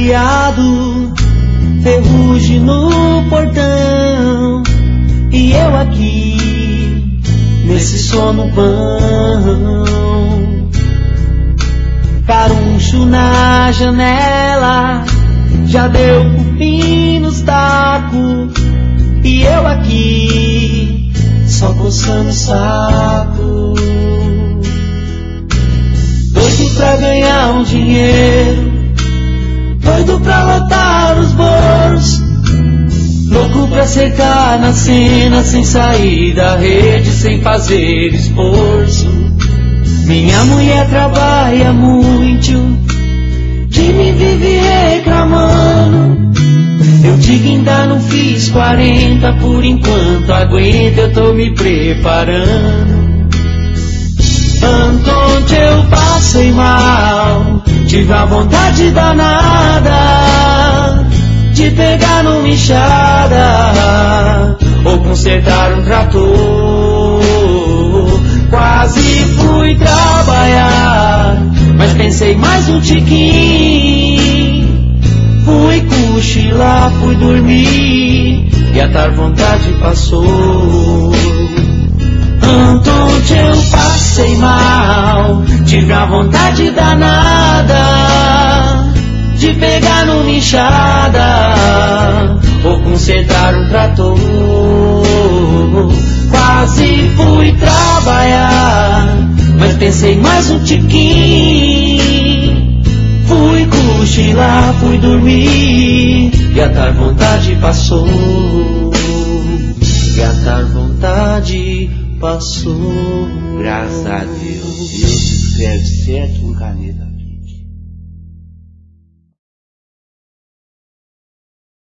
criado, ferrugem no portão, e eu aqui, nesse sono vão. Caruncho na janela, já deu cupim nos tacos, e eu aqui, só coçando o saco. Doido pra ganhar um dinheiro, doido pra lotar os bolsos, louco pra cercar na cena, sem sair da rede, sem fazer esforço. Minha mulher trabalha muito, de mim vive reclamando. Eu digo ainda não fiz 40, por enquanto aguenta, eu tô me preparando. Onde eu passei mal, tive a vontade danada de pegar numa enxada ou consertar um trator. Quase fui trabalhar, mas pensei mais um tiquinho. Fui cochilar, fui dormir, e a tal vontade passou. Onde eu passei mal, tive a vontade danada de pegar numa enxada ou consertar um trator. Quase fui trabalhar, mas pensei mais um tiquinho. Fui cochilar, fui dormir, e a tal vontade passou. E a tal vontade passou. Graças a Deus, Deus escreve certo com caneta.